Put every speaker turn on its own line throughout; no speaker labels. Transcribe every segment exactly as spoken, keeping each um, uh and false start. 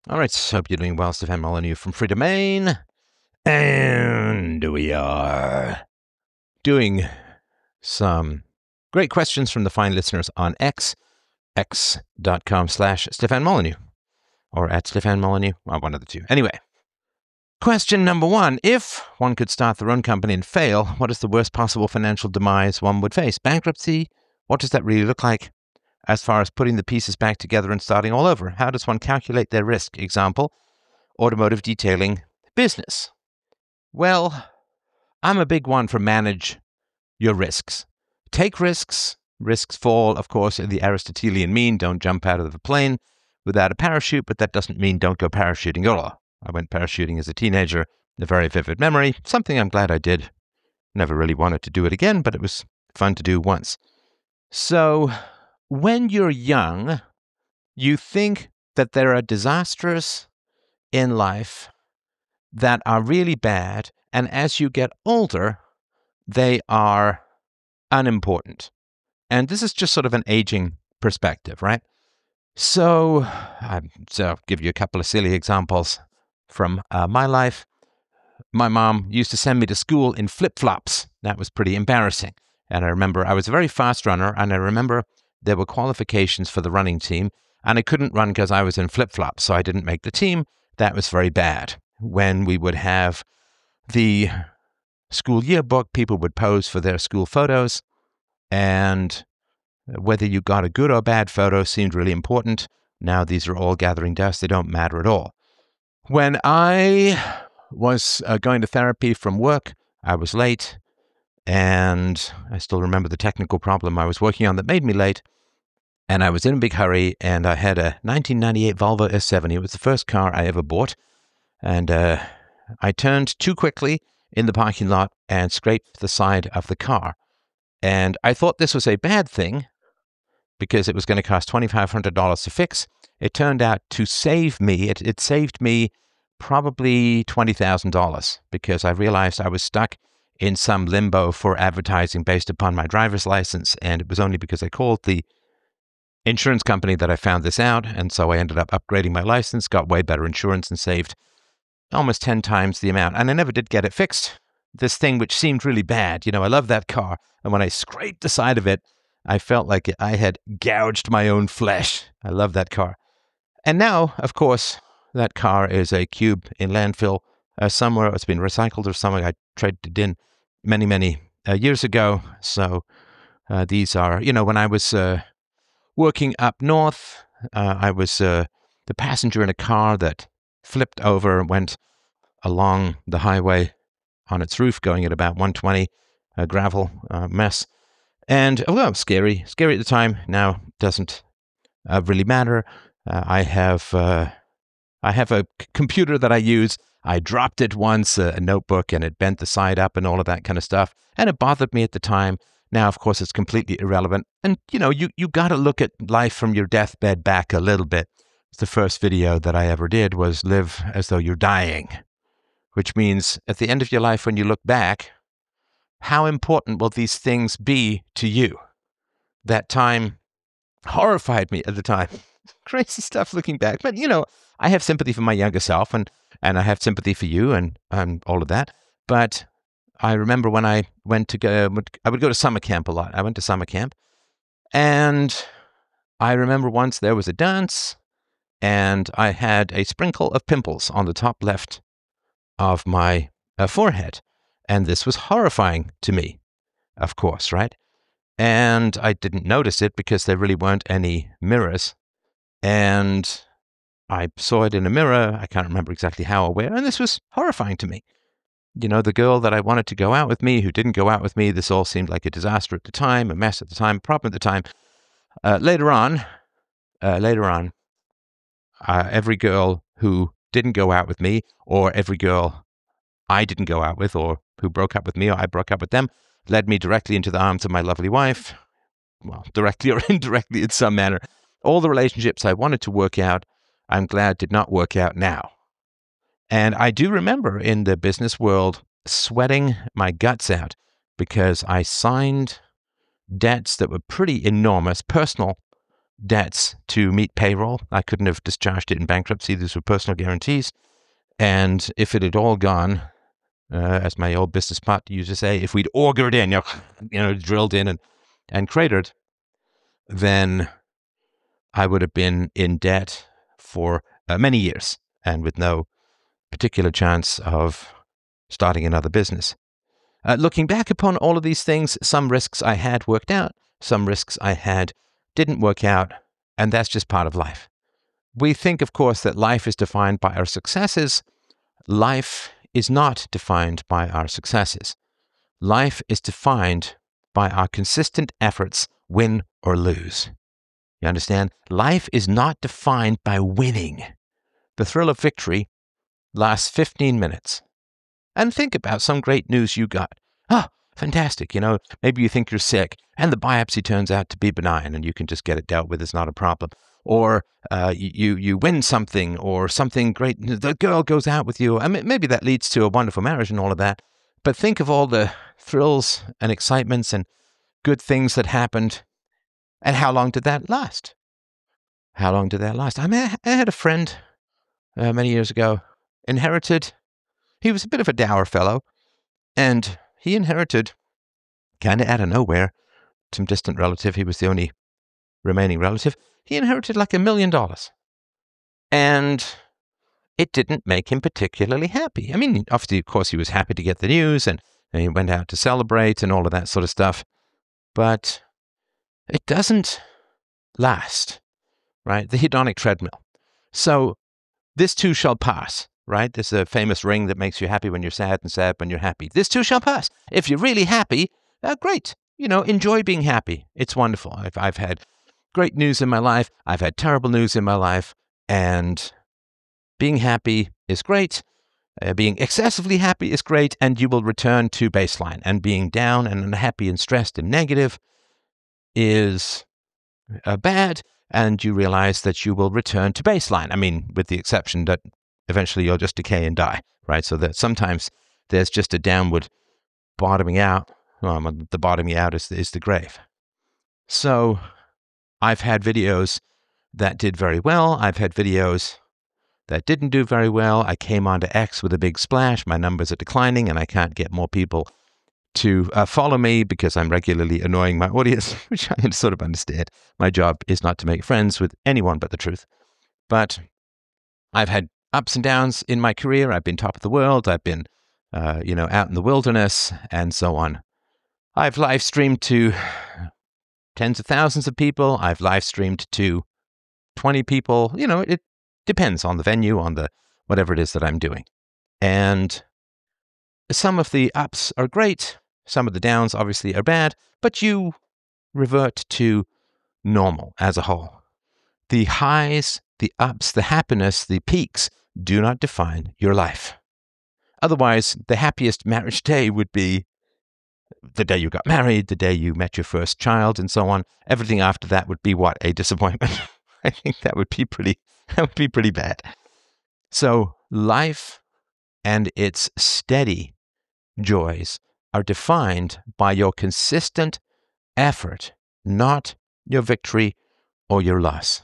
All right, so hope you're doing well. Stefan Molyneux from Free Domain. And we are doing some great questions from the fine listeners on X, x.com slash Stefan Molyneux, or at Stefan Molyneux, well, one of the two. Anyway, question number one. If one could start their own company and fail, what is the worst possible financial demise one would face? Bankruptcy? What does that really look like? As far as putting the pieces back together and starting all over, how does one calculate their risk? Example, automotive detailing business. Well, I'm a big one for manage your risks. Take risks. Risks fall, of course, in the Aristotelian mean. Don't jump out of the plane without a parachute, but that doesn't mean don't go parachuting at all. I went parachuting as a teenager, a very vivid memory, something I'm glad I did. Never really wanted to do it again, but it was fun to do once. So, when you're young, you think that there are disasters in life that are really bad, and as you get older, they are unimportant. And this is just sort of an aging perspective, right? So, um, so I'll give you a couple of silly examples from uh, my life. My mom used to send me to school in flip-flops. That was pretty embarrassing. And I remember I was a very fast runner, and I remember there were qualifications for the running team, and I couldn't run because I was in flip-flops, so I didn't make the team. That was very bad. When we would have the school yearbook, people would pose for their school photos, and whether you got a good or bad photo seemed really important. Now these are all gathering dust. They don't matter at all. When I was uh, going to therapy from work, I was late, and I still remember the technical problem I was working on that made me late. And I was in a big hurry, and I had a nineteen ninety-eight Volvo S seventy. It was the first car I ever bought. And uh, I turned too quickly in the parking lot and scraped the side of the car. And I thought this was a bad thing because it was going to cost twenty-five hundred dollars to fix. It turned out to save me. It, it saved me probably twenty thousand dollars because I realized I was stuck in some limbo for advertising based upon my driver's license. And it was only because I called the insurance company that I found this out. And so I ended up upgrading my license, got way better insurance, and saved almost ten times the amount. And I never did get it fixed. This thing, which seemed really bad, you know, I love that car. And when I scraped the side of it, I felt like I had gouged my own flesh. I love that car. And now, of course, that car is a cube in landfill uh, somewhere. It's been recycled or somewhere. I traded it in many, many uh, years ago. So uh, these are, you know, when I was uh, working up north, uh, I was uh, the passenger in a car that flipped over and went along the highway on its roof going at about one twenty, a gravel uh, mess. And, oh, well, scary. Scary at the time. Now doesn't uh, really matter. Uh, I have uh, I have a c- computer that I use. I dropped it once, uh, a notebook, and it bent the side up and all of that kind of stuff. And it bothered me at the time. Now, of course, it's completely irrelevant. And, you know, you, you got to look at life from your deathbed back a little bit. The first video that I ever did was live as though you're dying, which means at the end of your life, when you look back, how important will these things be to you? That time horrified me at the time. Crazy stuff looking back. But, you know, I have sympathy for my younger self, and, and I have sympathy for you and, and all of that. But I remember when I went to go, I would go to summer camp a lot. I went to summer camp, and I remember once there was a dance, and I had a sprinkle of pimples on the top left of my uh, forehead. And this was horrifying to me, of course, right? And I didn't notice it because there really weren't any mirrors. And I saw it in a mirror. I can't remember exactly how or where. And this was horrifying to me. You know, the girl that I wanted to go out with me, who didn't go out with me, this all seemed like a disaster at the time, a mess at the time, a problem at the time. Uh, later on, uh, later on, uh, every girl who didn't go out with me, or every girl I didn't go out with, or who broke up with me, or I broke up with them, led me directly into the arms of my lovely wife. Well, directly or indirectly in some manner. All the relationships I wanted to work out, I'm glad did not work out now. And I do remember in the business world sweating my guts out because I signed debts that were pretty enormous, personal debts to meet payroll. I couldn't have discharged it in bankruptcy. These were personal guarantees. And if it had all gone, uh, as my old business partner used to say, if we'd augured in, you know, you know drilled in and, and cratered, then I would have been in debt for uh, many years and with no particular chance of starting another business. Uh, looking back upon all of these things, some risks I had worked out, some risks I had didn't work out, and that's just part of life. We think, of course, that life is defined by our successes. Life is not defined by our successes. Life is defined by our consistent efforts, win or lose. You understand? Life is not defined by winning. The thrill of victory lasts fifteen minutes. And think about some great news you got. Ah, fantastic. You know, maybe you think you're sick and the biopsy turns out to be benign and you can just get it dealt with. It's not a problem. Or uh, you, you win something or something great. The girl goes out with you. I mean, maybe that leads to a wonderful marriage and all of that. But think of all the thrills and excitements and good things that happened. And how long did that last? How long did that last? I mean, I had a friend uh, many years ago, inherited. He was a bit of a dour fellow, and he inherited, kind of out of nowhere, some distant relative. He was the only remaining relative. He inherited like a million dollars. And it didn't make him particularly happy. I mean, obviously, of course, he was happy to get the news, and, and he went out to celebrate and all of that sort of stuff. But it doesn't last, right? The hedonic treadmill. So this too shall pass. Right? There's a famous ring that makes you happy when you're sad and sad when you're happy. This too shall pass. If you're really happy, uh, great. You know, enjoy being happy. It's wonderful. I've, I've had great news in my life. I've had terrible news in my life. And being happy is great. Uh, being excessively happy is great. And you will return to baseline. And being down and unhappy and stressed and negative is uh, bad. And you realize that you will return to baseline. I mean, with the exception that eventually you'll just decay and die, right? So that sometimes there's just a downward bottoming out. Well, the bottoming out is, is the grave. So I've had videos that did very well. I've had videos that didn't do very well. I came onto X with a big splash. My numbers are declining and I can't get more people to uh, follow me because I'm regularly annoying my audience, which I sort of understand. My job is not to make friends with anyone but the truth. But I've had ups and downs in my career. I've been top of the world. I've been, uh, you know, out in the wilderness and so on. I've live streamed to tens of thousands of people. I've live streamed to twenty people. You know, it depends on the venue, on the whatever it is that I'm doing. And some of the ups are great. Some of the downs obviously are bad, but you revert to normal as a whole. The highs, the ups, the happiness, the peaks do not define your life. Otherwise, the happiest marriage day would be the day you got married, the day you met your first child, and so on. Everything after that would be what? A disappointment. I think that would be pretty, that would be pretty bad. So life and its steady joys are defined by your consistent effort, not your victory or your loss.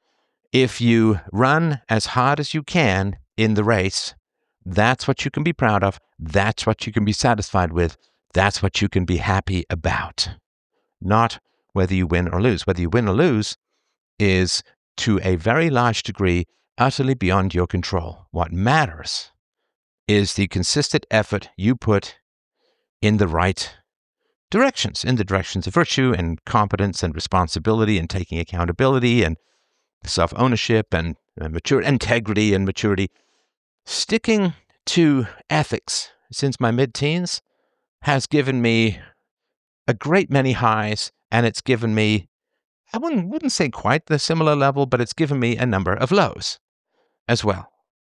If you run as hard as you can in the race, that's what you can be proud of. That's what you can be satisfied with. That's what you can be happy about. Not whether you win or lose. Whether you win or lose is, to a very large degree, utterly beyond your control. What matters is the consistent effort you put in the right directions, in the directions of virtue and competence and responsibility and taking accountability and self-ownership and, and maturity, integrity and maturity. Sticking to ethics since my mid-teens has given me a great many highs, and it's given me, I wouldn't, wouldn't say quite the similar level, but it's given me a number of lows as well.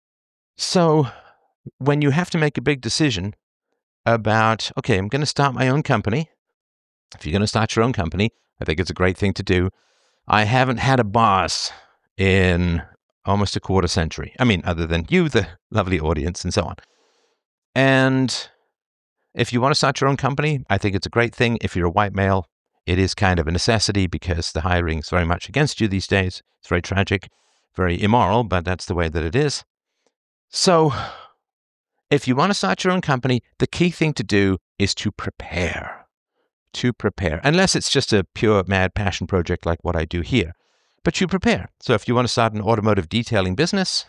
So when you have to make a big decision about, okay, I'm going to start my own company. If you're going to start your own company, I think it's a great thing to do. I haven't had a boss in almost a quarter century. I mean, other than you, the lovely audience, and so on. And if you want to start your own company, I think it's a great thing. If you're a white male it is kind of a necessity because the hiring is very much against you these days. It's very tragic, very immoral, but that's the way that it is. So if you want to start your own company, the key thing to do is to prepare. To prepare, unless it's just a pure mad passion project like what I do here. But you prepare. So if you want to start an automotive detailing business,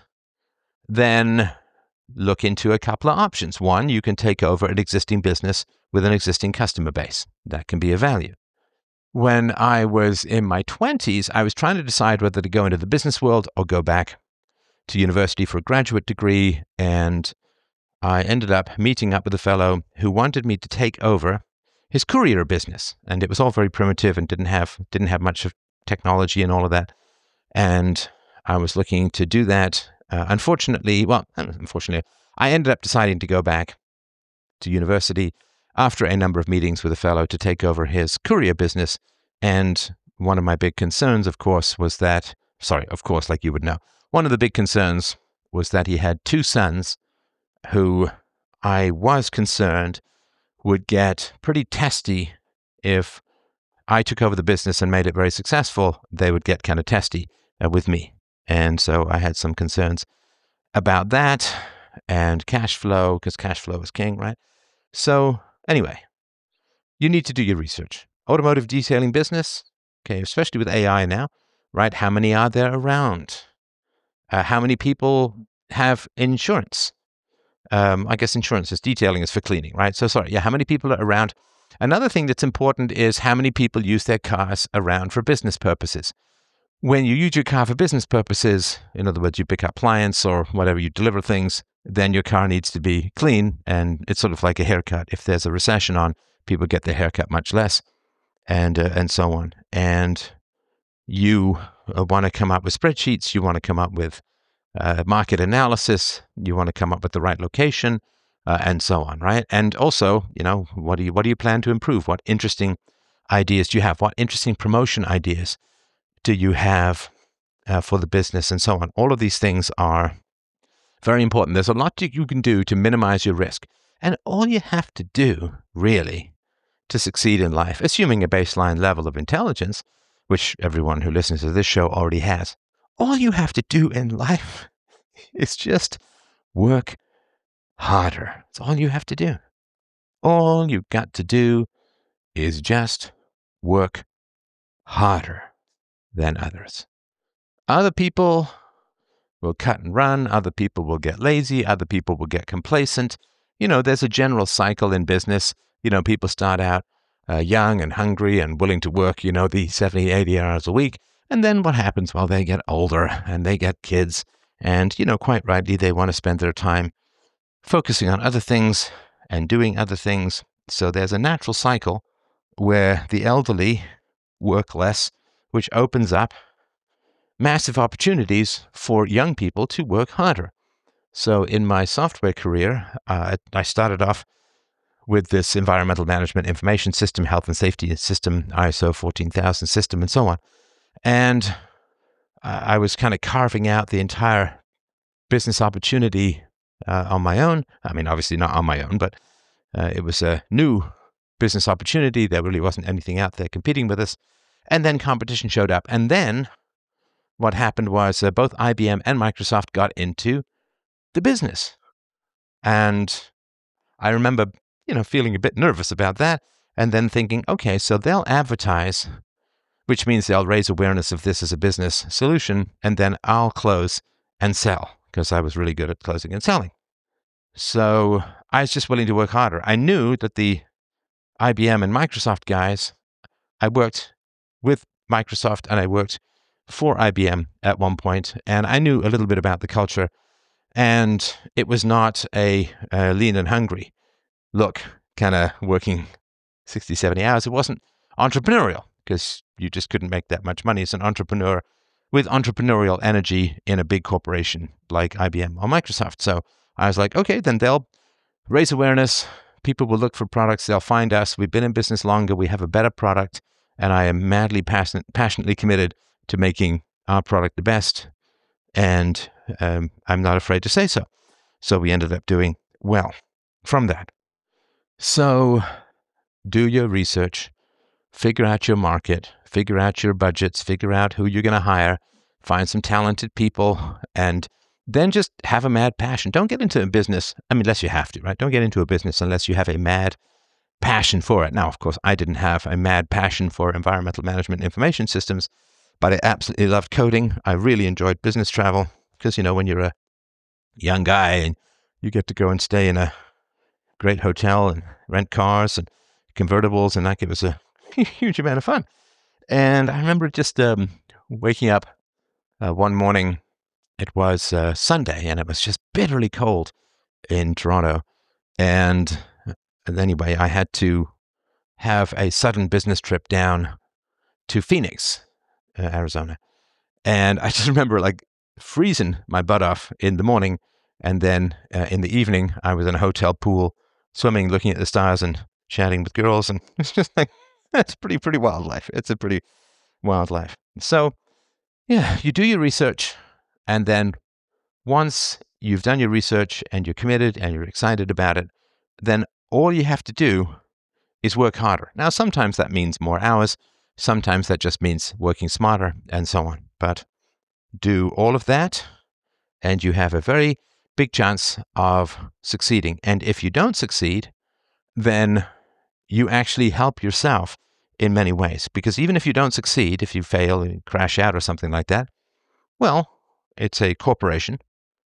then look into a couple of options. One, you can take over an existing business with an existing customer base. That can be of value. When I was in my twenties, I was trying to decide whether to go into the business world or go back to university for a graduate degree, and I ended up meeting up with a fellow who wanted me to take over his courier business, and it was all very primitive and didn't have didn't have much of technology and all of that. And I was looking to do that. Uh, unfortunately, well, unfortunately, I ended up deciding to go back to university after a number of meetings with a fellow to take over his courier business. And one of my big concerns, of course, was that, sorry, of course, like you would know, one of the big concerns was that he had two sons who I was concerned would get pretty testy if I took over the business and made it very successful. They would get kind of testy uh, with me. And so I had some concerns about that and cash flow, because cash flow is king, right? So anyway, you need to do your research. Automotive detailing business, okay, especially with A I now, right? How many are there around? Uh, how many people have insurance? Um, I guess insurance is detailing is for cleaning, right? So sorry, yeah, how many people are around? Another thing that's important is how many people use their cars around for business purposes. When you use your car for business purposes, in other words, you pick up clients or whatever, you deliver things, then your car needs to be clean, and it's sort of like a haircut. If there's a recession on, people get their haircut much less, and uh, and so on. And you uh, want to come up with spreadsheets, you want to come up with Uh, market analysis, you want to come up with the right location, uh, and so on, right? And also, you know, what do you what do you plan to improve? What interesting ideas do you have? What interesting promotion ideas do you have uh, for the business, and so on? All of these things are very important. There's a lot that you can do to minimize your risk, and all you have to do, really, to succeed in life, assuming a baseline level of intelligence, which everyone who listens to this show already has. All you have to do in life is just work harder. That's all you have to do. All you've got to do is just work harder than others. Other people will cut and run. Other people will get lazy. Other people will get complacent. You know, there's a general cycle in business. You know, people start out uh, young and hungry and willing to work, you know, the seventy, eighty hours a week. And then what happens? Well, they get older and they get kids. And, you know, quite rightly, they want to spend their time focusing on other things and doing other things. So there's a natural cycle where the elderly work less, which opens up massive opportunities for young people to work harder. So in my software career, uh, I started off with this environmental management information system, health and safety system, I S O fourteen thousand system, and so on. And I was kind of carving out the entire business opportunity uh, on my own. I mean, obviously not on my own, but uh, it was a new business opportunity. There really wasn't anything out there competing with us. And then competition showed up. And then what happened was uh, both I B M and Microsoft got into the business. And I remember, you know, feeling a bit nervous about that, and then thinking, okay, so they'll advertise, which means they'll raise awareness of this as a business solution, and then I'll close and sell, because I was really good at closing and selling. So I was just willing to work harder. I knew that the I B M and Microsoft guys, I worked with Microsoft and I worked for I B M at one point, and I knew a little bit about the culture, and it was not a, a lean and hungry look, kind of working sixty, seventy hours. It wasn't entrepreneurial, because you just couldn't make that much money as an entrepreneur with entrepreneurial energy in a big corporation like I B M or Microsoft. So I was like, okay, then they'll raise awareness. People will look for products. They'll find us. We've been in business longer. We have a better product. And I am madly passionate, passionately committed to making our product the best. And um, I'm not afraid to say so. So we ended up doing well from that. So do your research. figure out your market, figure out your budgets, figure out who you're going to hire, find some talented people, and then just have a mad passion. Don't get into a business, I mean, unless you have to, right? Don't get into a business unless you have a mad passion for it. Now, of course, I didn't have a mad passion for environmental management information systems, but I absolutely loved coding. I really enjoyed business travel because, you know, when you're a young guy and you get to go and stay in a great hotel and rent cars and convertibles, and like it was a huge amount of fun. And I remember just um, waking up uh, one morning. It was uh, Sunday, and it was just bitterly cold in Toronto. And, and anyway, I had to have a sudden business trip down to Phoenix, uh, Arizona. And I just remember like freezing my butt off in the morning. And then uh, in the evening, I was in a hotel pool, swimming, looking at the stars and chatting with girls. And it's just like, that's pretty, pretty wild life. It's a pretty wild life. So yeah, you do your research. And then once you've done your research and you're committed and you're excited about it, then all you have to do is work harder. Now, sometimes that means more hours. Sometimes that just means working smarter and so on. But do all of that and you have a very big chance of succeeding. And if you don't succeed, then you actually help yourself in many ways. Because even if you don't succeed, if you fail and crash out or something like that, well, it's a corporation.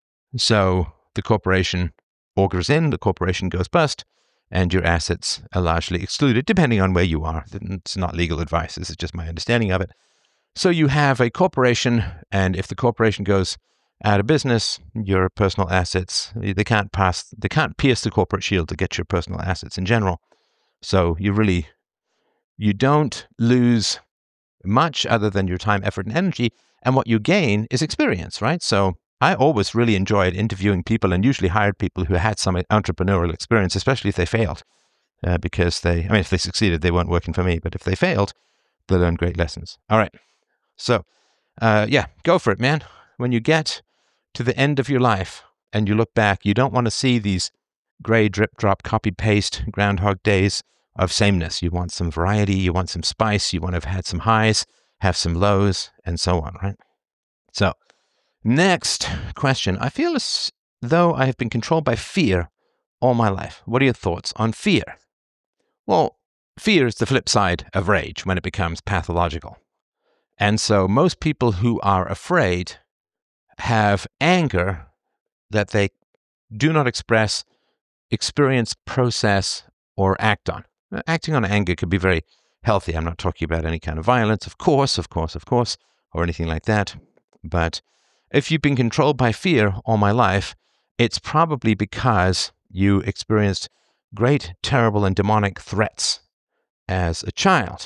So the corporation augers in, the corporation goes bust, and your assets are largely excluded, depending on where you are. It's not legal advice. This is just my understanding of it. So you have a corporation, and if the corporation goes out of business, your personal assets, they can't pass, they can't pierce the corporate shield to get your personal assets in general. So you really, you don't lose much other than your time, effort, and energy. And what you gain is experience, right? So I always really enjoyed interviewing people and usually hired people who had some entrepreneurial experience, especially if they failed, uh, because they, I mean, if they succeeded, they weren't working for me. But if they failed, they learned great lessons. All right. So, uh, yeah, go for it, man. When you get to the end of your life and you look back, you don't want to see these gray drip, drop, copy, paste, Groundhog Days of sameness. You want some variety. You want some spice. You want to have had some highs, have some lows, and so on, right? So, next question. I feel as though I have been controlled by fear all my life. What are your thoughts on fear? Well, fear is the flip side of rage when it becomes pathological. And so most people who are afraid have anger that they do not express, experience, process, or act on. Acting on anger could be very healthy. I'm not talking about any kind of violence, of course, of course, of course, or anything like that. But if you've been controlled by fear all my life, it's probably because you experienced great, terrible, and demonic threats as a child.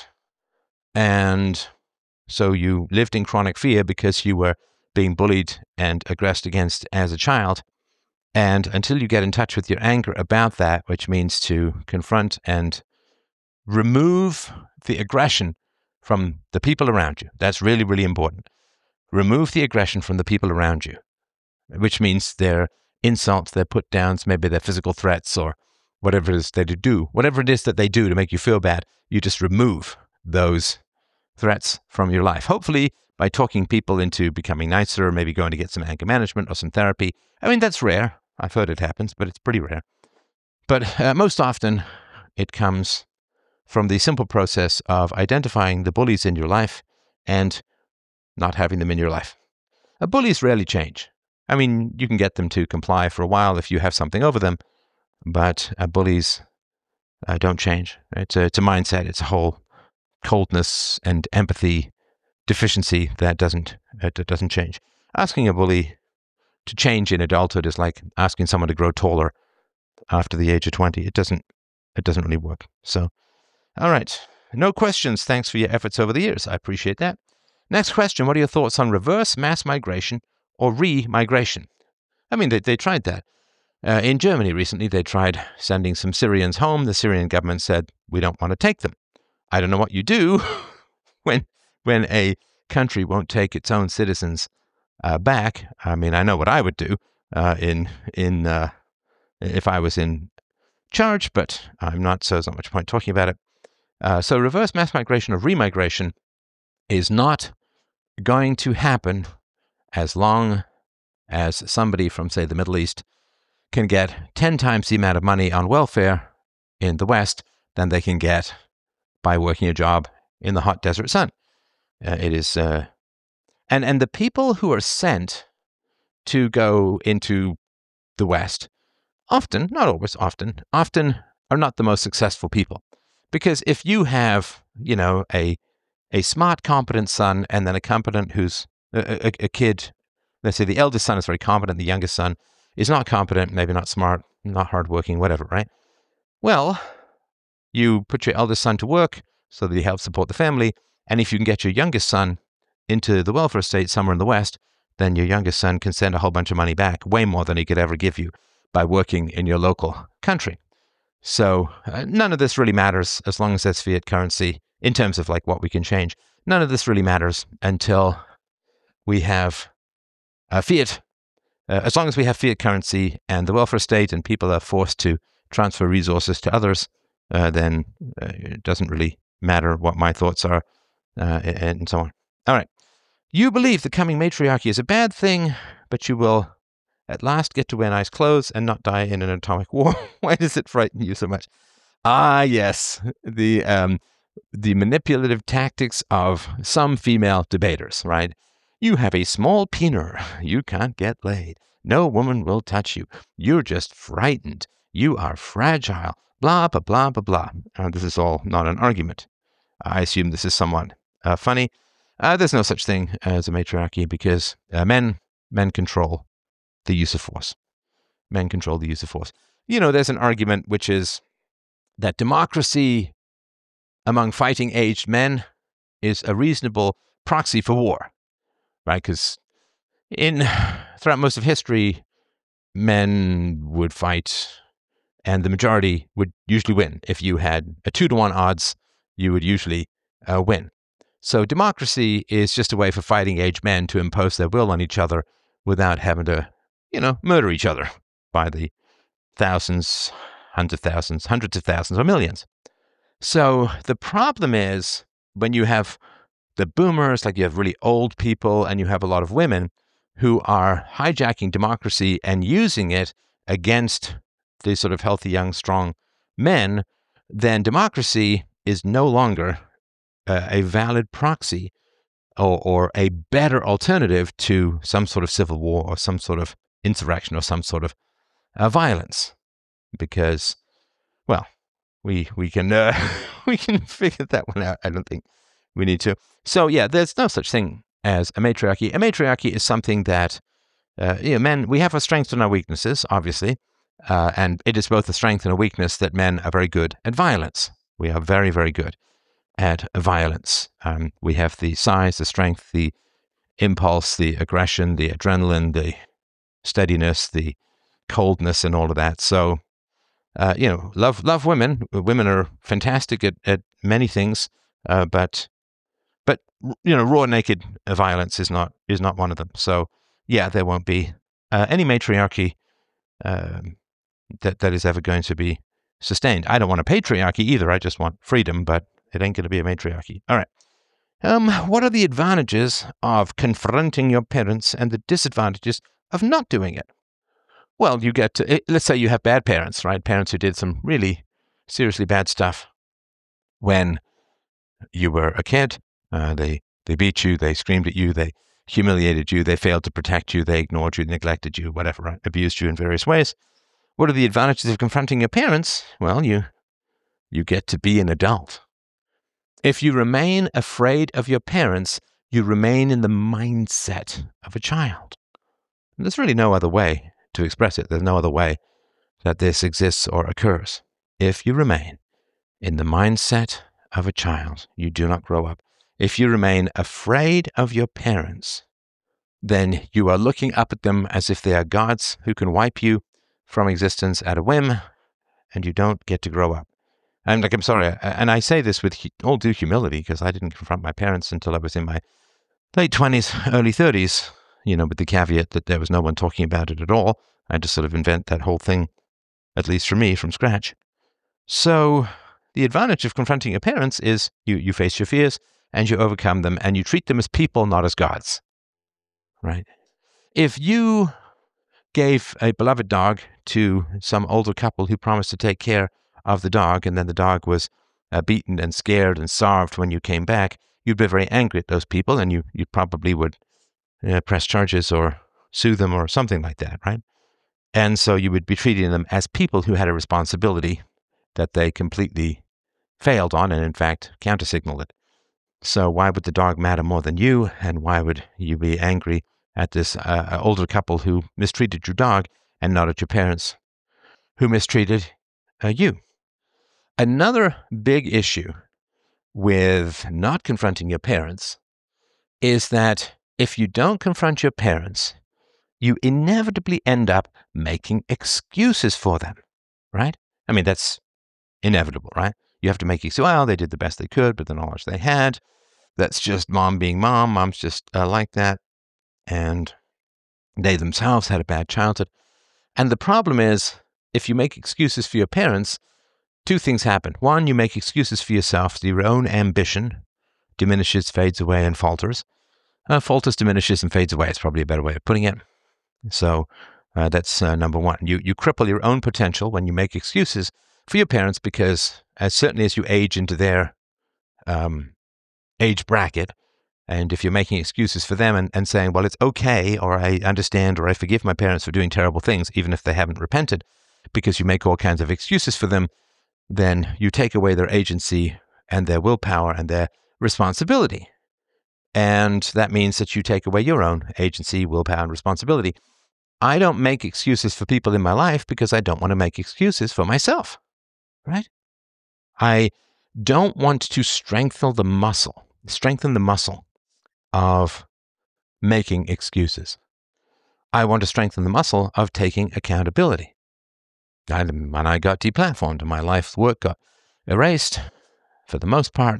And so you lived in chronic fear because you were being bullied and aggressed against as a child. And until you get in touch with your anger about that, which means to confront and remove the aggression from the people around you, that's really, really important. Remove the aggression from the people around you, which means their insults, their put downs, maybe their physical threats or whatever it is they do. Whatever it is that they do to make you feel bad, you just remove those threats from your life. Hopefully by talking people into becoming nicer, or maybe going to get some anger management or some therapy. I mean, that's rare. I've heard it happens, but it's pretty rare. But uh, most often it comes from the simple process of identifying the bullies in your life and not having them in your life. Uh, bullies rarely change. I mean, you can get them to comply for a while if you have something over them, but uh, bullies uh, don't change. It's a, it's a mindset. It's a whole coldness and empathy deficiency that doesn't that doesn't change. Asking a bully to change in adulthood is like asking someone to grow taller after the age of twenty. It doesn't it doesn't really work. So, all right. No questions. Thanks for your efforts over the years. I appreciate that. Next question. What are your thoughts on reverse mass migration or re-migration? I mean, they, they tried that. Uh, in Germany recently, they tried sending some Syrians home. The Syrian government said, we don't want to take them. I don't know what you do when when a country won't take its own citizens uh, back. I mean, I know what I would do uh, in in uh, if I was in charge, but I'm not, so there's not much point talking about it. Uh, so reverse mass migration or remigration is not going to happen as long as somebody from, say, the Middle East can get ten times the amount of money on welfare in the West than they can get by working a job in the hot desert sun. Uh, it is, uh, and and the people who are sent to go into the West often, not always, often, often are not the most successful people, because if you have, you know, a a smart, competent son, and then a competent who's a, a, a kid, let's say the eldest son is very competent, the youngest son is not competent, maybe not smart, not hardworking, whatever, right? Well, you put your eldest son to work so that he helps support the family, and if you can get your youngest son into the welfare state somewhere in the West, then your youngest son can send a whole bunch of money back, way more than he could ever give you by working in your local country. So uh, none of this really matters as long as there's fiat currency in terms of like what we can change. None of this really matters until we have uh, fiat. Uh, as long as we have fiat currency and the welfare state and people are forced to transfer resources to others, uh, then uh, it doesn't really matter what my thoughts are uh, and so on. All right. You believe the coming matriarchy is a bad thing, but you will at last get to wear nice clothes and not die in an atomic war. Why does it frighten you so much? Ah, yes, the um, the manipulative tactics of some female debaters, right? You have a small peener. You can't get laid. No woman will touch you. You're just frightened. You are fragile. Blah, blah, blah, blah, blah. Uh, this is all not an argument. I assume this is somewhat uh, funny. Uh, there's no such thing as a matriarchy because uh, men men control the use of force. Men control the use of force. You know, there's an argument which is that democracy among fighting-aged men is a reasonable proxy for war, right? Because in throughout most of history, men would fight, and the majority would usually win. If you had a two to one odds, you would usually uh, win. So democracy is just a way for fighting-age men to impose their will on each other without having to, you know, murder each other by the thousands, hundreds of thousands, hundreds of thousands, or millions. So the problem is when you have the boomers, like you have really old people, and you have a lot of women who are hijacking democracy and using it against the sort of healthy, young, strong men, then democracy is no longer uh, a valid proxy or, or a better alternative to some sort of civil war or some sort of insurrection or some sort of uh, violence. Because, well, we we can uh, we can figure that one out. I don't think we need to. So yeah, there's no such thing as a matriarchy. A matriarchy is something that uh, you know, men, we have our strengths and our weaknesses, obviously, uh, and it is both a strength and a weakness that men are very good at violence. We are very very good at violence. Um, we have the size, the strength, the impulse, the aggression, the adrenaline, the steadiness, the coldness, and all of that. So. Uh, you know, love love women. Women are fantastic at, at many things, uh, but but you know, raw naked violence is not is not one of them. So yeah, there won't be uh, any matriarchy um, that that is ever going to be sustained. I don't want a patriarchy either. I just want freedom, but it ain't going to be a matriarchy. All right. Um, what are the advantages of confronting your parents and the disadvantages of not doing it? Well, you get to, let's say you have bad parents, right? Parents who did some really seriously bad stuff when you were a kid. Uh, they, they beat you, they screamed at you, they humiliated you, they failed to protect you, they ignored you, neglected you, whatever, right? Abused you in various ways. What are the advantages of confronting your parents? Well, you, you get to be an adult. If you remain afraid of your parents, you remain in the mindset of a child. And there's really no other way to express it. There's no other way that this exists or occurs. If you remain in the mindset of a child, you do not grow up. If you remain afraid of your parents, then you are looking up at them as if they are gods who can wipe you from existence at a whim, and you don't get to grow up. I'm like, I'm sorry, and I say this with all due humility because I didn't confront my parents until I was in my late twenties, early thirties, you know, with the caveat that there was no one talking about it at all. I had to sort of invent that whole thing, at least for me, from scratch. So the advantage of confronting your parents is you, you face your fears and you overcome them and you treat them as people, not as gods, right? If you gave a beloved dog to some older couple who promised to take care of the dog, and then the dog was uh, beaten and scared and starved when you came back, you'd be very angry at those people, and you, you probably would uh, press charges or sue them or something like that, right? And so you would be treating them as people who had a responsibility that they completely failed on and, in fact, countersignaled it. So why would the dog matter more than you, and why would you be angry at this uh, older couple who mistreated your dog and not at your parents who mistreated uh, you? Another big issue with not confronting your parents is that if you don't confront your parents, you inevitably end up making excuses for them, right? I mean, that's inevitable, right? You have to make excuses. Well, they did the best they could, but the knowledge they had. That's just mom being mom. Mom's just uh, like that. And they themselves had a bad childhood. And the problem is, if you make excuses for your parents, two things happen. One, you make excuses for yourself. Your own ambition diminishes, fades away, and falters. Uh, falters, diminishes, and fades away. It's probably a better way of putting it. So uh, that's uh, number one. You you cripple your own potential when you make excuses for your parents, because as certainly as you age into their um, age bracket, and if you're making excuses for them and, and saying, well, it's okay, or I understand, or I forgive my parents for doing terrible things, even if they haven't repented, because you make all kinds of excuses for them, then you take away their agency and their willpower and their responsibility. And that means that you take away your own agency, willpower, and responsibility. I don't make excuses for people in my life because I don't want to make excuses for myself, right? I don't want to strengthen the muscle, strengthen the muscle of making excuses. I want to strengthen the muscle of taking accountability. And when I got deplatformed and my life's work got erased, for the most part,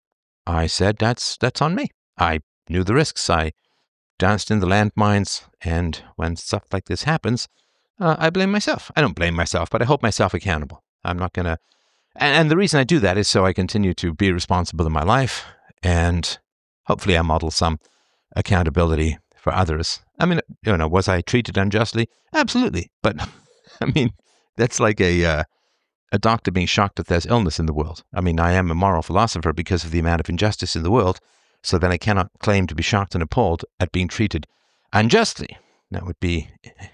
I said, that's that's on me. I knew the risks. I danced in the landmines, and when stuff like this happens, uh, I blame myself. I don't blame myself, but I hold myself accountable. I'm not going to... And, and the reason I do that is so I continue to be responsible in my life, and hopefully I model some accountability for others. I mean, you know, was I treated unjustly? Absolutely. But, I mean, that's like a... Uh, a doctor being shocked that there's illness in the world. I mean, I am a moral philosopher because of the amount of injustice in the world, so then I cannot claim to be shocked and appalled at being treated unjustly. That would be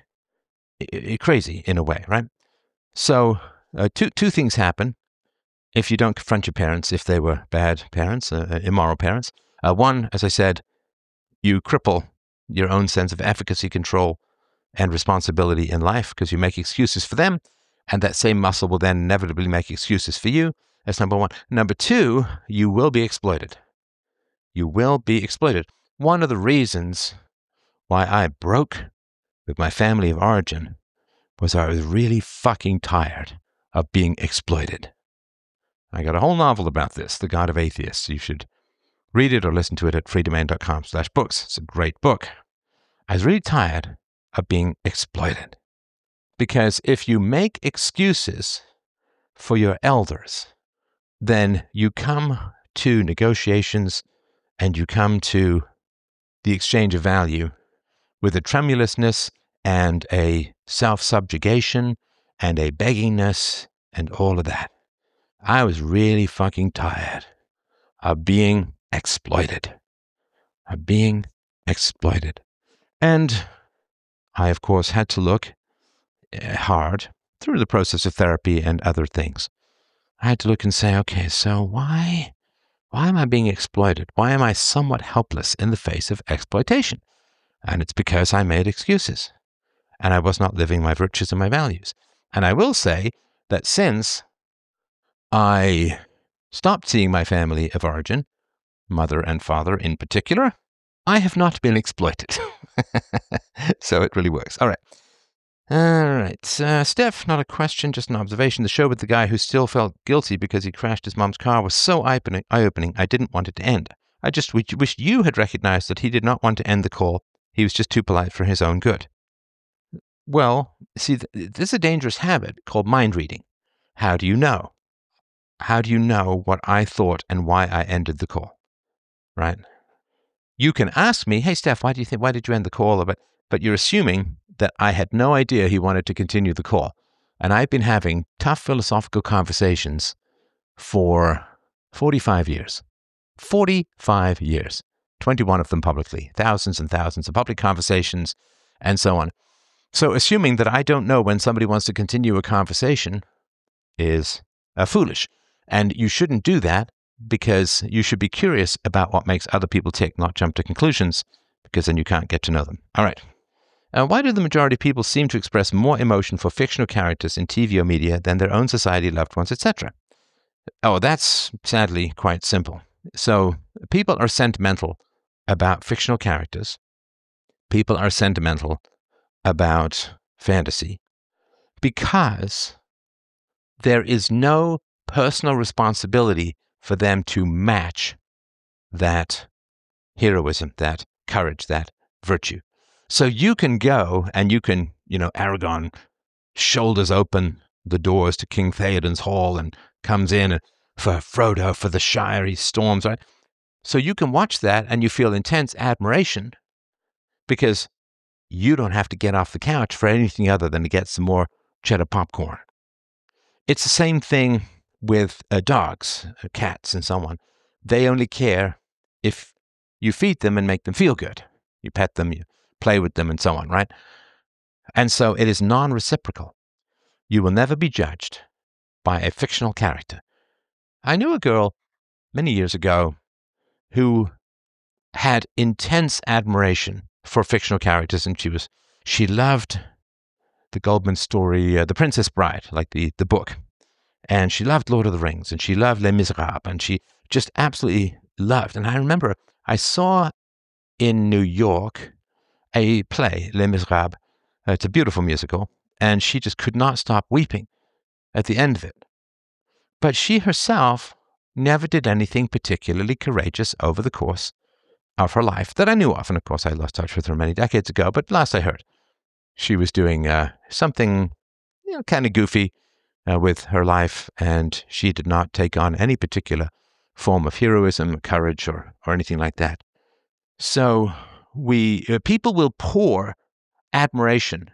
crazy in a way, right? So uh, two two things happen if you don't confront your parents, if they were bad parents, uh, immoral parents. Uh, one, as I said, you cripple your own sense of efficacy, control, and responsibility in life because you make excuses for them. And that same muscle will then inevitably make excuses for you. That's number one. Number two, you will be exploited. You will be exploited. One of the reasons why I broke with my family of origin was I was really fucking tired of being exploited. I got a whole novel about this, The God of Atheists. You should read it or listen to it at freedomain.com slash books. It's a great book. I was really tired of being exploited. Because if you make excuses for your elders, then you come to negotiations and you come to the exchange of value with a tremulousness and a self-subjugation and a beggingness and all of that. I was really fucking tired of being exploited, of being exploited. And I, of course, had to look hard through the process of therapy and other things. I had to look and say, okay, so why, why am I being exploited? Why am I somewhat helpless in the face of exploitation? And it's because I made excuses and I was not living my virtues and my values. And I will say that since I stopped seeing my family of origin, mother and father in particular, I have not been exploited. So it really works. All right. All right. Uh, Steph, not a question, just an observation. The show with the guy who still felt guilty because he crashed his mom's car was so eye-opening, eye-opening, I didn't want it to end. I just wished you had recognized that he did not want to end the call. He was just too polite for his own good. Well, see, th- this is a dangerous habit called mind reading. How do you know? how do you know what I thought and why I ended the call, right? You can ask me, hey, Steph, why do you think, why did you end the call? But, but you're assuming that I had no idea he wanted to continue the call. And I've been having tough philosophical conversations for forty-five years. forty-five years. twenty-one of them publicly. Thousands and thousands of public conversations and so on. So assuming that I don't know when somebody wants to continue a conversation is uh, foolish. And you shouldn't do that, because you should be curious about what makes other people tick, not jump to conclusions, because then you can't get to know them. All right. Uh, why do the majority of people seem to express more emotion for fictional characters in T V or media than their own society, loved ones, et cetera? Oh, that's sadly quite simple. So people are sentimental about fictional characters. People are sentimental about fantasy because there is no personal responsibility for them to match that heroism, that courage, that virtue. So you can go and you can, you know, Aragorn shoulders open the doors to King Theoden's hall and comes in and for Frodo, for the Shire, he storms, right? So you can watch that and you feel intense admiration because you don't have to get off the couch for anything other than to get some more cheddar popcorn. It's the same thing with uh, dogs, uh, cats, and so on. They only care if you feed them and make them feel good. You pet them, you play with them, and so on, right? And so it is non-reciprocal. You will never be judged by a fictional character. I knew a girl many years ago who had intense admiration for fictional characters, and she was she loved the Goldman story, uh, The Princess Bride, like the, the book. And she loved Lord of the Rings, and she loved Les Miserables, and she just absolutely loved. And I remember I saw in New York a play, Les Miserables. It's a beautiful musical, and she just could not stop weeping at the end of it. But she herself never did anything particularly courageous over the course of her life that I knew of. And of course, I lost touch with her many decades ago, but last I heard, she was doing uh, something, you know, kind of goofy uh, with her life, and she did not take on any particular form of heroism, courage, or, or anything like that. So we uh, people will pour admiration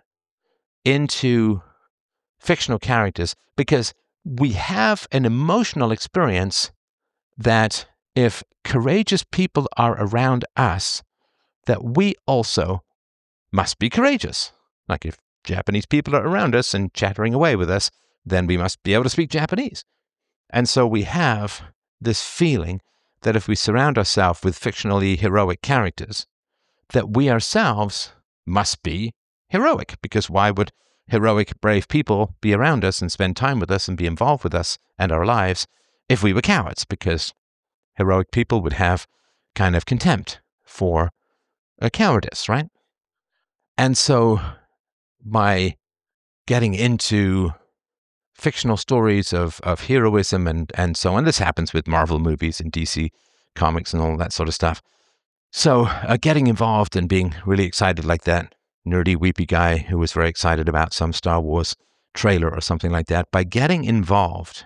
into fictional characters because we have an emotional experience that if courageous people are around us, that we also must be courageous. Like if Japanese people are around us and chattering away with us, then we must be able to speak Japanese. And so we have this feeling that if we surround ourselves with fictionally heroic characters, that we ourselves must be heroic, because why would heroic, brave people be around us and spend time with us and be involved with us and our lives if we were cowards? Because heroic people would have kind of contempt for a cowardice, right? And so by getting into fictional stories of, of heroism and, and so on, this happens with Marvel movies and D C comics and all that sort of stuff. So uh, getting involved and being really excited like that nerdy, weepy guy who was very excited about some Star Wars trailer or something like that, by getting involved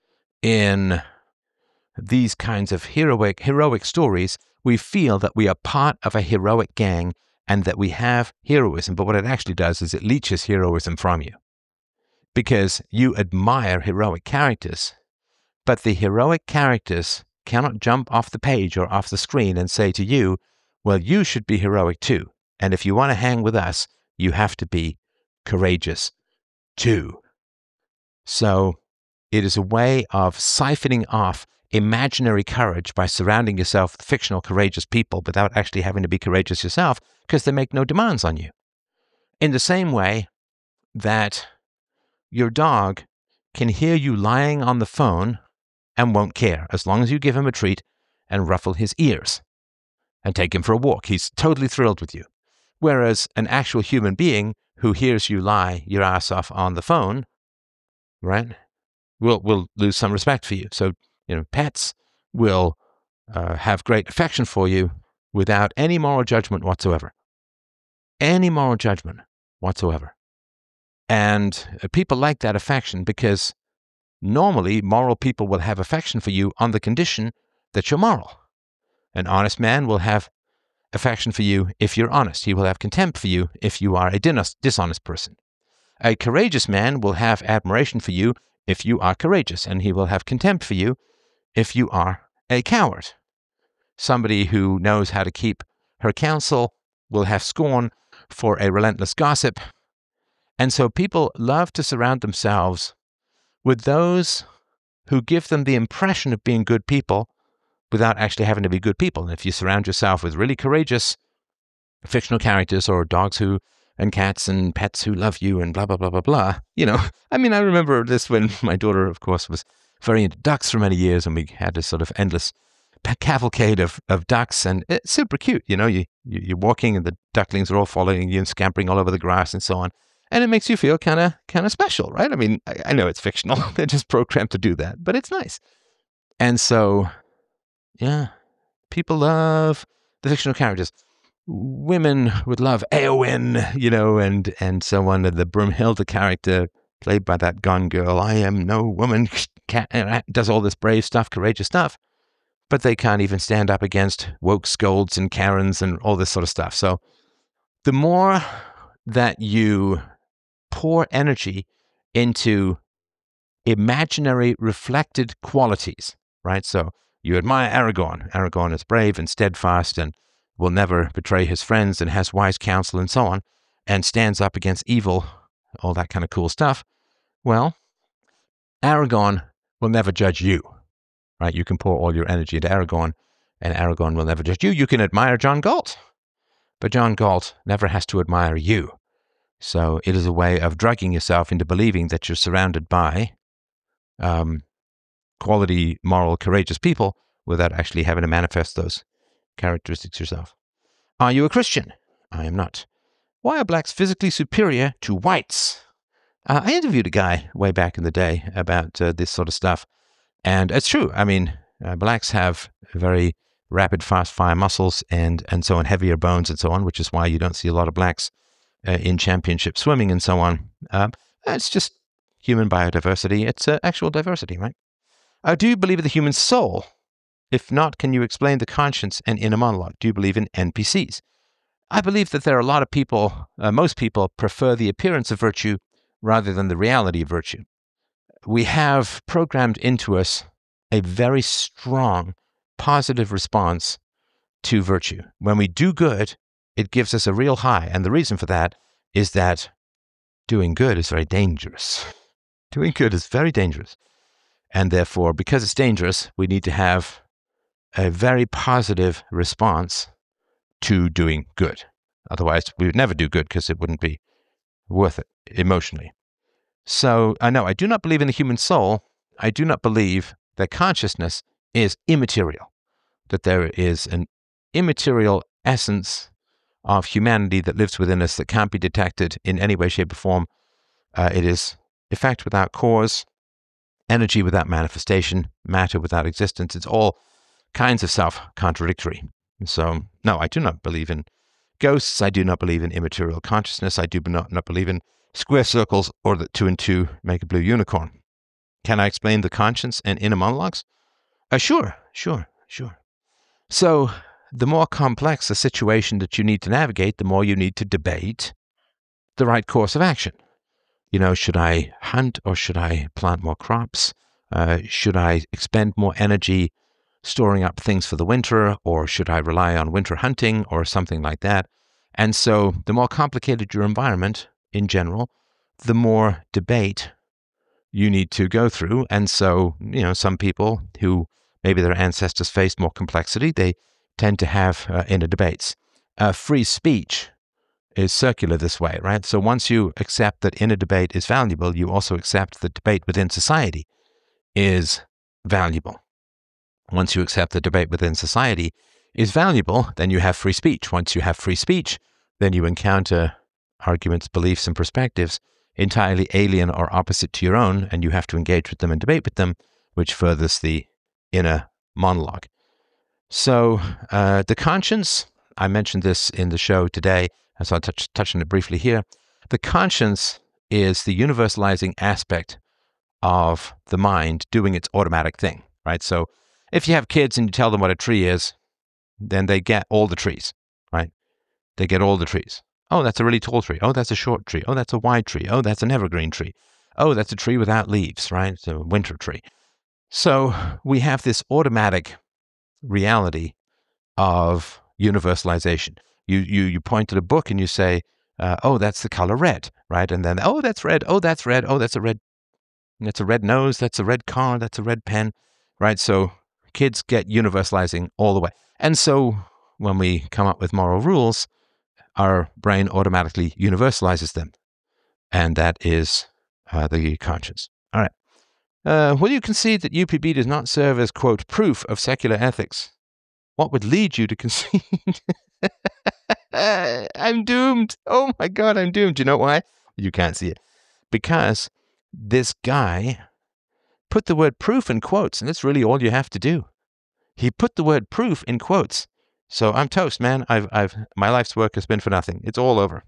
in these kinds of heroic, heroic stories, we feel that we are part of a heroic gang and that we have heroism. But what it actually does is it leeches heroism from you because you admire heroic characters, but the heroic characters cannot jump off the page or off the screen and say to you, well, you should be heroic too. And if you want to hang with us, you have to be courageous too. So it is a way of siphoning off imaginary courage by surrounding yourself with fictional courageous people without actually having to be courageous yourself, because they make no demands on you. In the same way that your dog can hear you lying on the phone and won't care as long as you give him a treat and ruffle his ears and take him for a walk. He's totally thrilled with you. Whereas an actual human being who hears you lie your ass off on the phone, right, will will lose some respect for you. So, you know, pets will uh, have great affection for you without any moral judgment whatsoever. Any moral judgment whatsoever. And uh, people like that affection because normally moral people will have affection for you on the condition that you're moral. An honest man will have affection for you if you're honest. He will have contempt for you if you are a dishonest person. A courageous man will have admiration for you if you are courageous, and he will have contempt for you if you are a coward. Somebody who knows how to keep her counsel will have scorn for a relentless gossip. And so people love to surround themselves with those who give them the impression of being good people without actually having to be good people. And if you surround yourself with really courageous fictional characters or dogs who and cats and pets who love you and blah, blah, blah, blah, blah, you know, I mean, I remember this when my daughter, of course, was very into ducks for many years, and we had this sort of endless cavalcade of, of ducks, and it's super cute. You know, you, you, you're walking and the ducklings are all following you and scampering all over the grass and so on. And it makes you feel kind of kind of special, right? I mean, I, I know it's fictional. They're just programmed to do that, but it's nice. And so, yeah, people love the fictional characters. Women would love Eowyn, you know, and, and so on. The Broomhilda character, played by that Gone girl, I am no woman, does all this brave stuff, courageous stuff, but they can't even stand up against woke scolds and Karens and all this sort of stuff. So the more that you pour energy into imaginary reflected qualities, right? So you admire Aragorn. Aragorn is brave and steadfast and will never betray his friends and has wise counsel and so on, and stands up against evil, all that kind of cool stuff. Well, Aragorn will never judge you, right? You can pour all your energy into Aragorn, and Aragorn will never judge you. You can admire John Galt, but John Galt never has to admire you. So it is a way of drugging yourself into believing that you're surrounded by um, quality, moral, courageous people without actually having to manifest those characteristics yourself. Are you a Christian? I am not. Why are blacks physically superior to whites? Uh, I interviewed a guy way back in the day about uh, this sort of stuff, and it's true. I mean, uh, blacks have very rapid, fast-fire muscles and, and so on, heavier bones and so on, which is why you don't see a lot of blacks Uh, in championship swimming and so on. Uh, it's just human biodiversity. It's uh, actual diversity, right? Uh, do you believe in the human soul? If not, can you explain the conscience and inner monologue? Do you believe in N P Cs? I believe that there are a lot of people, uh, most people prefer the appearance of virtue rather than the reality of virtue. We have programmed into us a very strong, positive response to virtue. When we do good, it gives us a real high. And the reason for that is that doing good is very dangerous. Doing good is very dangerous. And therefore, because it's dangerous, we need to have a very positive response to doing good. Otherwise, we would never do good because it wouldn't be worth it emotionally. So, I know I do not believe in the human soul. I do not believe that consciousness is immaterial, that there is an immaterial essence of humanity that lives within us that can't be detected in any way, shape, or form. Uh, it is effect without cause, energy without manifestation, matter without existence. It's all kinds of self-contradictory. So, no, I do not believe in ghosts. I do not believe in immaterial consciousness. I do not, not believe in square circles or that two and two make a blue unicorn. Can I explain the conscience and inner monologues? Uh, sure, sure, sure. So, the more complex the situation that you need to navigate, the more you need to debate the right course of action. You know, should I hunt or should I plant more crops? Uh, should I expend more energy storing up things for the winter, or should I rely on winter hunting or something like that? And so the more complicated your environment in general, the more debate you need to go through. And so, you know, some people who maybe their ancestors faced more complexity, they tend to have uh, inner debates. Uh, free speech is circular this way, right? So once you accept that inner debate is valuable, you also accept that debate within society is valuable. Once you accept that debate within society is valuable, then you have free speech. Once you have free speech, then you encounter arguments, beliefs, and perspectives entirely alien or opposite to your own, and you have to engage with them and debate with them, which furthers the inner monologue. So uh, the conscience, I mentioned this in the show today, so I'll touch, touch on it briefly here. The conscience is the universalizing aspect of the mind doing its automatic thing, right? So if you have kids and you tell them what a tree is, then they get all the trees, right? They get all the trees. Oh, that's a really tall tree. Oh, that's a short tree. Oh, that's a wide tree. Oh, that's an evergreen tree. Oh, that's a tree without leaves, right? It's a winter tree. So we have this automatic reality of universalization. You you you point at a book and you say, uh, "Oh, that's the color red," right? And then, "Oh, that's red. Oh, that's red. Oh, that's a red. That's a red nose. That's a red car. That's a red pen," right? So kids get universalizing all the way. And so when we come up with moral rules, our brain automatically universalizes them, and that is uh, the conscience. All right. Uh, will you concede that U P B does not serve as, quote, proof of secular ethics? What would lead you to concede? I'm doomed. Oh my God, I'm doomed. Do you know why? You can't see it. Because this guy put the word proof in quotes, and that's really all you have to do. He put the word proof in quotes. So I'm toast, man. I've, I've, my life's work has been for nothing. It's all over.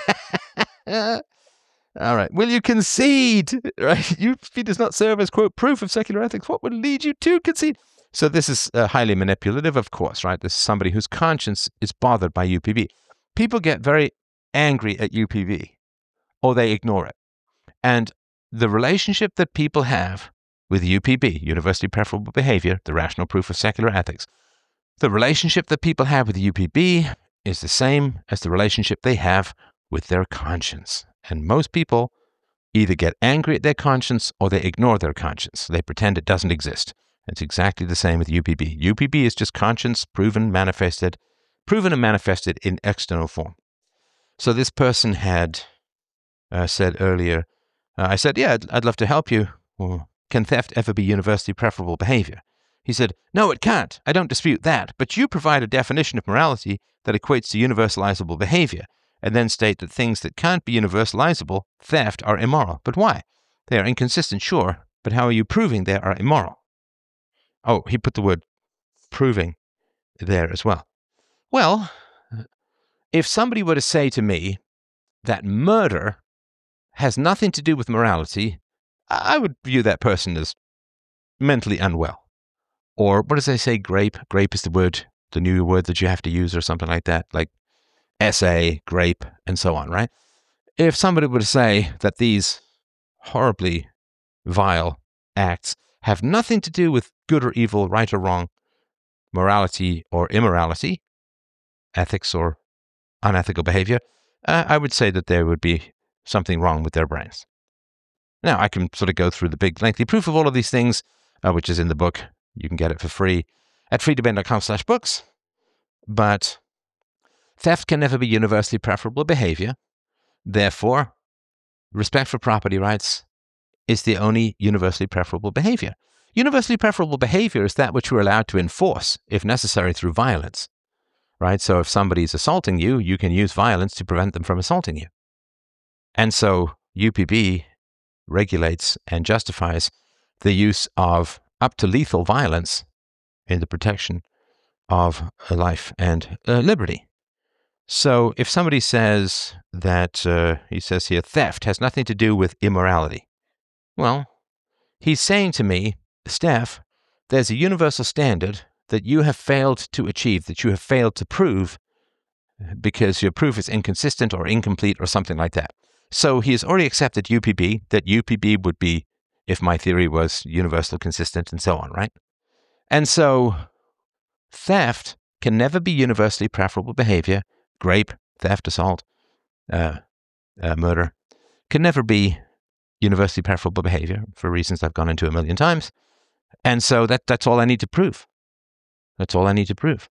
All right. Will you concede? Right. U P B does not serve as, quote, proof of secular ethics. What would lead you to concede? So this is uh, highly manipulative, of course, right? This is somebody whose conscience is bothered by U P B. People get very angry at U P B, or they ignore it. And the relationship that people have with U P B, Universally Preferable Behavior, the rational proof of secular ethics, the relationship that people have with U P B is the same as the relationship they have with their conscience. And most people either get angry at their conscience or they ignore their conscience. They pretend it doesn't exist. It's exactly the same with U P B. U P B is just conscience proven, manifested, proven and manifested in external form. So this person had uh, said earlier, uh, I said, yeah, I'd, I'd love to help you. Well, can theft ever be universally preferable behavior? He said, no, it can't. I don't dispute that. But you provide a definition of morality that equates to universalizable behavior, and then state that things that can't be universalizable, theft, are immoral. But why? They are inconsistent, sure, but how are you proving they are immoral? Oh, he put the word proving there as well. Well, if somebody were to say to me that murder has nothing to do with morality, I would view that person as mentally unwell. Or what does they say? Grape. Grape is the word, the new word that you have to use or something like that, like essay, grape, and so on, right? If somebody were to say that these horribly vile acts have nothing to do with good or evil, right or wrong, morality or immorality, ethics or unethical behavior, uh, I would say that there would be something wrong with their brains. Now, I can sort of go through the big, lengthy proof of all of these things, uh, which is in the book. You can get it for free at freedomain.com slash books. But theft can never be universally preferable behavior. Therefore, respect for property rights is the only universally preferable behavior. Universally preferable behavior is that which we're allowed to enforce, if necessary, through violence. Right? So if somebody's assaulting you, you can use violence to prevent them from assaulting you. And so U P B regulates and justifies the use of up to lethal violence in the protection of life and uh, liberty. So if somebody says that, uh, he says here, theft has nothing to do with immorality. Well, he's saying to me, Steph, there's a universal standard that you have failed to achieve, that you have failed to prove because your proof is inconsistent or incomplete or something like that. So he has already accepted U P B, that U P B would be, if my theory was universal, consistent, and so on, right? And so theft can never be universally preferable behavior. Grape, theft, assault, uh, uh, murder can never be universally preferable behavior for reasons I've gone into a million times. And so that that's all I need to prove. That's all I need to prove.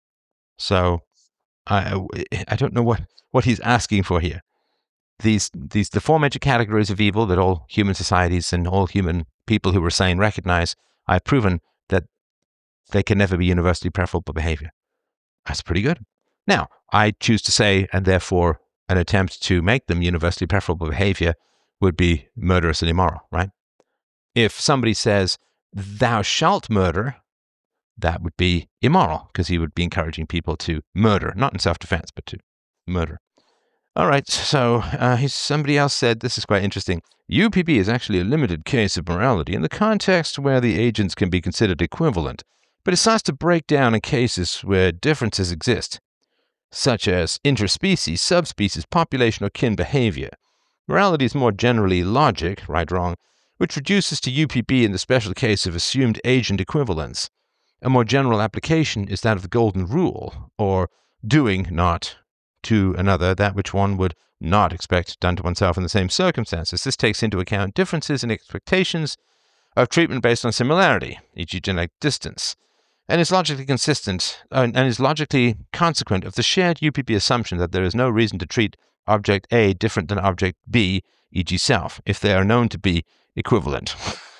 So I I don't know what, what he's asking for here. These these the four major categories of evil that all human societies and all human people who are sane recognize, I've proven that they can never be universally preferable behavior. That's pretty good. Now, I choose to say, and therefore an attempt to make them universally preferable behavior would be murderous and immoral, right? If somebody says, thou shalt murder, that would be immoral, because he would be encouraging people to murder, not in self-defense, but to murder. All right, so uh, he's, somebody else said, this is quite interesting. U P B is actually a limited case of morality in the context where the agents can be considered equivalent, but it starts to break down in cases where differences exist, such as interspecies, subspecies, population, or kin behavior. Morality is more generally logic, right, wrong, which reduces to U P B in the special case of assumed agent equivalence. A more general application is that of the golden rule, or doing not to another that which one would not expect done to oneself in the same circumstances. This takes into account differences in expectations of treatment based on similarity, for example genetic distance, and is logically consistent uh, and is logically consequent of the shared U P B assumption that there is no reason to treat object A different than object B, for example self, if they are known to be equivalent.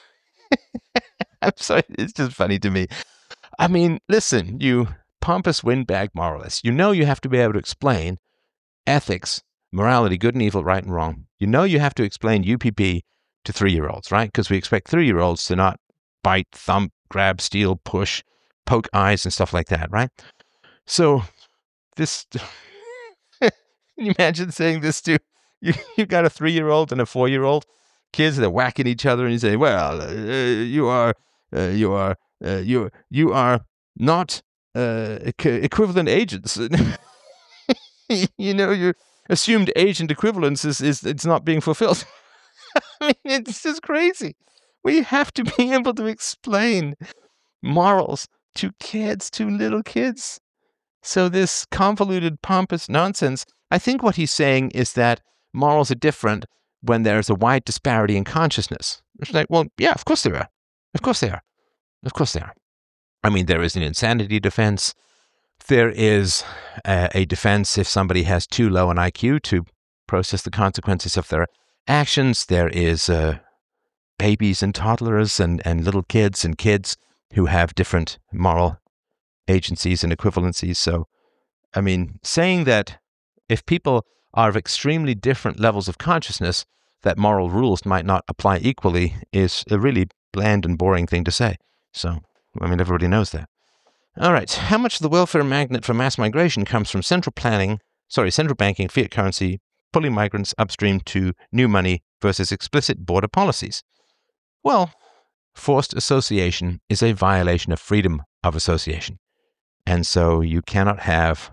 I'm sorry, it's just funny to me. I mean, listen, you pompous windbag moralists, you know you have to be able to explain ethics, morality, good and evil, right and wrong. You know you have to explain U P B to three-year-olds, right? Because we expect three-year-olds to not bite, thump, grab, steal, push, poke eyes and stuff like that, right? So this, can you imagine saying this to, you, you got a three-year-old and a four-year-old, kids, they're whacking each other and you say, well, uh, you are, uh, you are, uh, you, you are not uh, equivalent agents. You know, your assumed agent equivalence is, is it's not being fulfilled. I mean, it's just crazy. We have to be able to explain morals to kids, to little kids. So this convoluted, pompous nonsense, I think what he's saying is that morals are different when there's a wide disparity in consciousness. It's like, well, yeah, of course they are. Of course they are. Of course they are. I mean, there is an insanity defense. There is a, a defense if somebody has too low an I Q to process the consequences of their actions. There is uh, babies and toddlers and, and little kids and kids who have different moral agencies and equivalencies. So, I mean, saying that if people are of extremely different levels of consciousness, that moral rules might not apply equally is a really bland and boring thing to say. So, I mean, everybody knows that. All right. How much of the welfare magnet for mass migration comes from central planning, sorry, central banking, fiat currency, pulling migrants upstream to new money versus explicit border policies? Well, forced association is a violation of freedom of association. And so you cannot have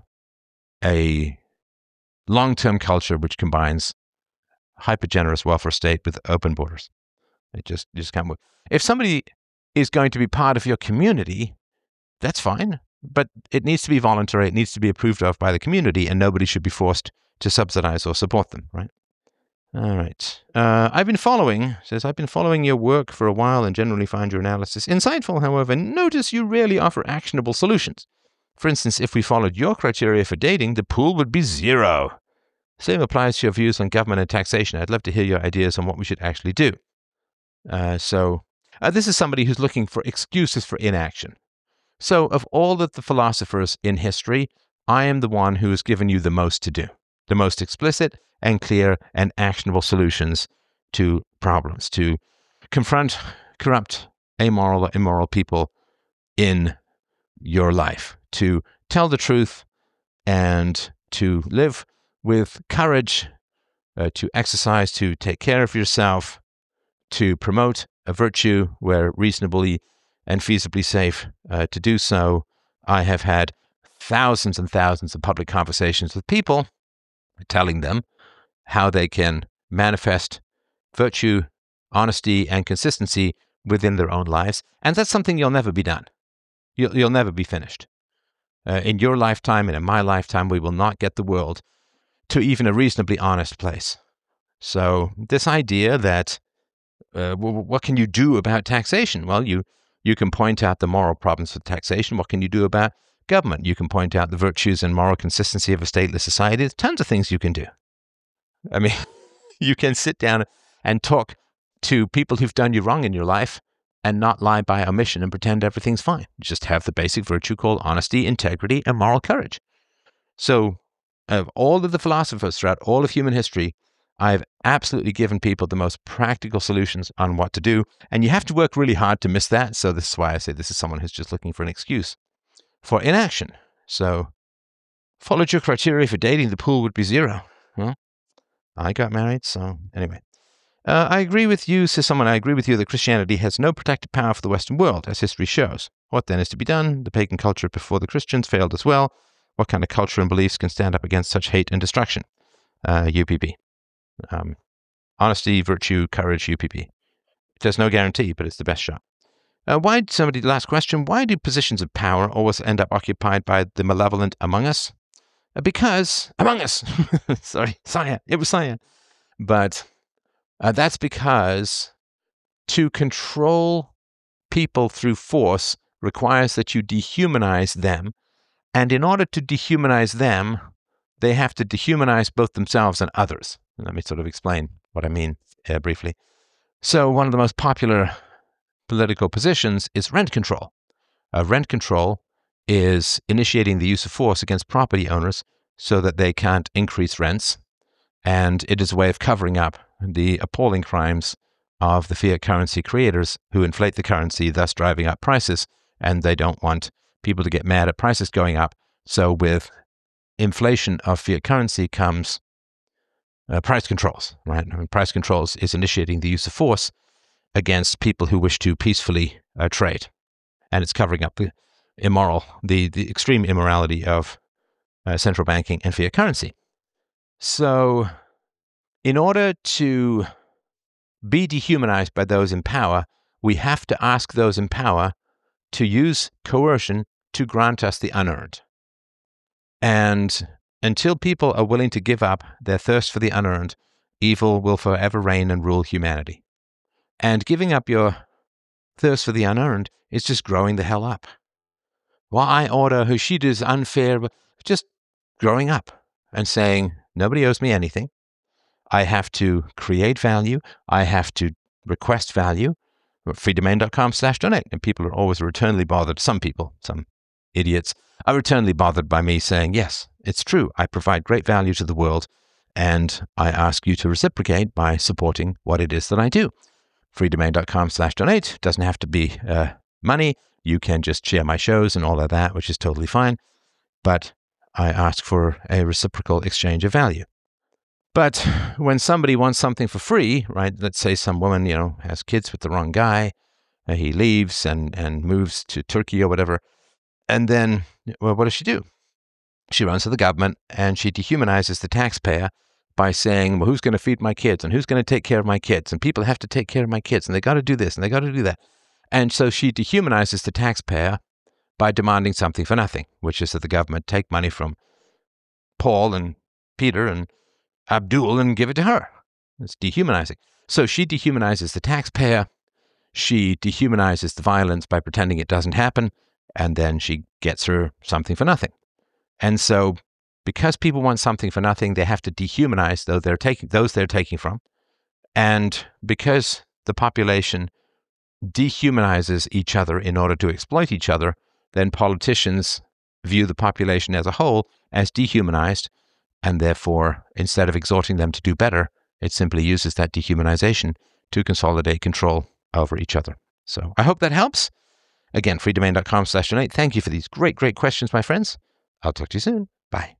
a long-term culture which combines hyper-generous welfare state with open borders. It just, it just can't work. If somebody is going to be part of your community, that's fine, but it needs to be voluntary. It needs to be approved of by the community, and nobody should be forced to subsidize or support them, right? All right. Uh, I've been following, says, I've been following your work for a while and generally find your analysis insightful. However, notice you rarely offer actionable solutions. For instance, if we followed your criteria for dating, the pool would be zero. Same applies to your views on government and taxation. I'd love to hear your ideas on what we should actually do. Uh, so uh, this is somebody who's looking for excuses for inaction. So of all of the philosophers in history, I am the one who has given you the most to do, the most explicit and clear and actionable solutions to problems, to confront corrupt, amoral, or immoral people in your life, to tell the truth and to live with courage, uh, to exercise, to take care of yourself, to promote a virtue where reasonably and feasibly safe uh, to do so. I have had thousands and thousands of public conversations with people telling them how they can manifest virtue, honesty, and consistency within their own lives. And that's something you'll never be done. You'll, you'll never be finished. Uh, in your lifetime and in my lifetime, we will not get the world to even a reasonably honest place. So this idea that, uh, w- what can you do about taxation? Well, you You can point out the moral problems with taxation. What can you do about government? You can point out the virtues and moral consistency of a stateless society. There's tons of things you can do. I mean, you can sit down and talk to people who've done you wrong in your life and not lie by omission and pretend everything's fine. You just have the basic virtue called honesty, integrity, and moral courage. So, of all of the philosophers throughout all of human history, I've absolutely given people the most practical solutions on what to do, and you have to work really hard to miss that. So this is why I say this is someone who's just looking for an excuse for inaction. So, followed your criteria for dating, the pool would be zero. Well, I got married, so anyway. Uh, I agree with you, says someone, I agree with you that Christianity has no protective power for the Western world, as history shows. What then is to be done? The pagan culture before the Christians failed as well. What kind of culture and beliefs can stand up against such hate and destruction? Uh, U P P. Um, honesty, virtue, courage, U P P. There's no guarantee, but it's the best shot. Uh, why, somebody, last question, why do positions of power always end up occupied by the malevolent among us? Uh, because, among us, sorry, Cyan, it was Cyan. But uh, that's because to control people through force requires that you dehumanize them. And in order to dehumanize them, they have to dehumanize both themselves and others. Let me sort of explain what I mean uh, briefly. So one of the most popular political positions is rent control. Uh, rent control is initiating the use of force against property owners so that they can't increase rents. And it is a way of covering up the appalling crimes of the fiat currency creators who inflate the currency, thus driving up prices. And they don't want people to get mad at prices going up. So with inflation of fiat currency comes uh, price controls, right? And price controls is initiating the use of force against people who wish to peacefully uh, trade. And it's covering up the immoral, the, the extreme immorality of uh, central banking and fiat currency. So in order to be dehumanized by those in power, we have to ask those in power to use coercion to grant us the unearned. And until people are willing to give up their thirst for the unearned, evil will forever reign and rule humanity. And giving up your thirst for the unearned is just growing the hell up. Why order who she does unfair, but just growing up and saying, nobody owes me anything. I have to create value. I have to request value. freedomain.com slash donate. And people are always eternally bothered. Some people, some idiots, are eternally bothered by me saying, yes, it's true. I provide great value to the world. And I ask you to reciprocate by supporting what it is that I do. freedomain.com slash donate. Doesn't have to be uh, money. You can just share my shows and all of that, which is totally fine. But I ask for a reciprocal exchange of value. But when somebody wants something for free, right? Let's say some woman, you know, has kids with the wrong guy. Uh, he leaves and, and moves to Turkey or whatever. And then, well, what does she do? She runs to the government and she dehumanizes the taxpayer by saying, well, who's going to feed my kids and who's going to take care of my kids? And people have to take care of my kids and they got to do this and they got to do that. And so she dehumanizes the taxpayer by demanding something for nothing, which is that the government take money from Paul and Peter and Abdul and give it to her. It's dehumanizing. So she dehumanizes the taxpayer. She dehumanizes the violence by pretending it doesn't happen. And then she gets her something for nothing. And so because people want something for nothing, they have to dehumanize those they're taking, those they're taking from. And because the population dehumanizes each other in order to exploit each other, then politicians view the population as a whole as dehumanized, and therefore, instead of exhorting them to do better, it simply uses that dehumanization to consolidate control over each other. So I hope that helps. Again, freedomain.com slash donate. Thank you for these great, great questions, my friends. I'll talk to you soon. Bye.